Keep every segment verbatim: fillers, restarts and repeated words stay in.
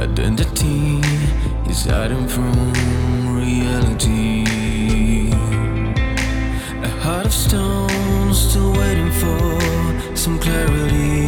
Identity is hiding from reality. A heart of stone still waiting for some clarity.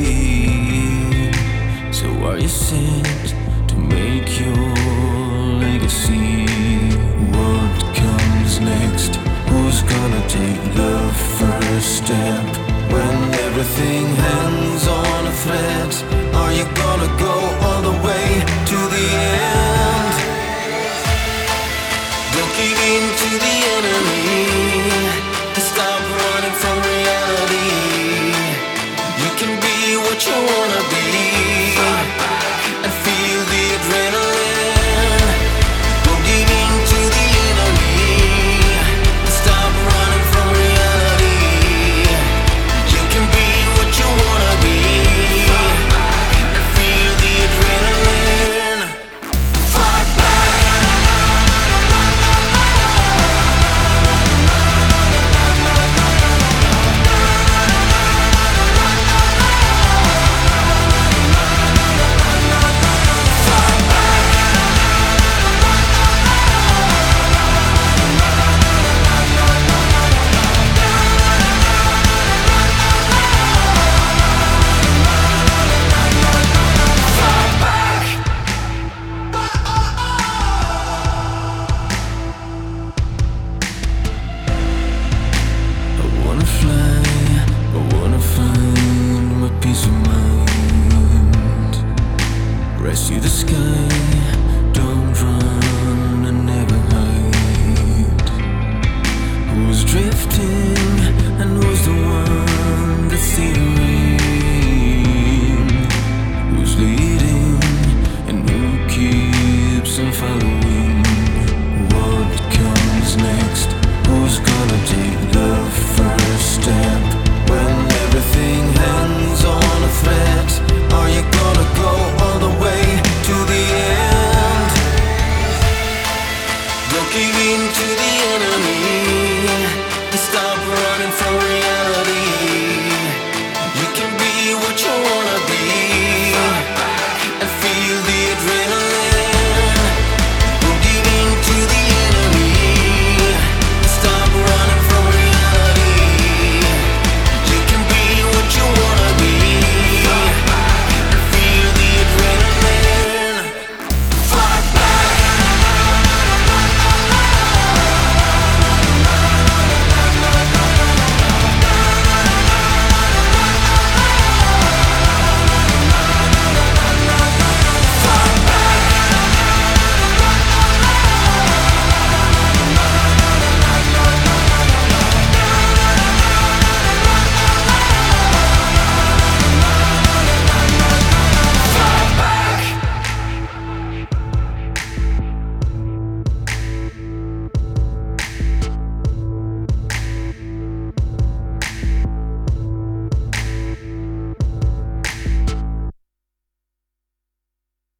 So are you sent to make your legacy? What comes next? Who's gonna take the first step? When everything hangs on a thread, are you gonna go all the way to the end? Don't give in to the enemy. Stop running from reality. You can be what you wanna be and feel the adrenaline. Don't give in to the enemy. Stop running from reality. You can be what you wanna be and feel the adrenaline. Fight back. Rescue the sky, don't run and never hide. Who's drifting?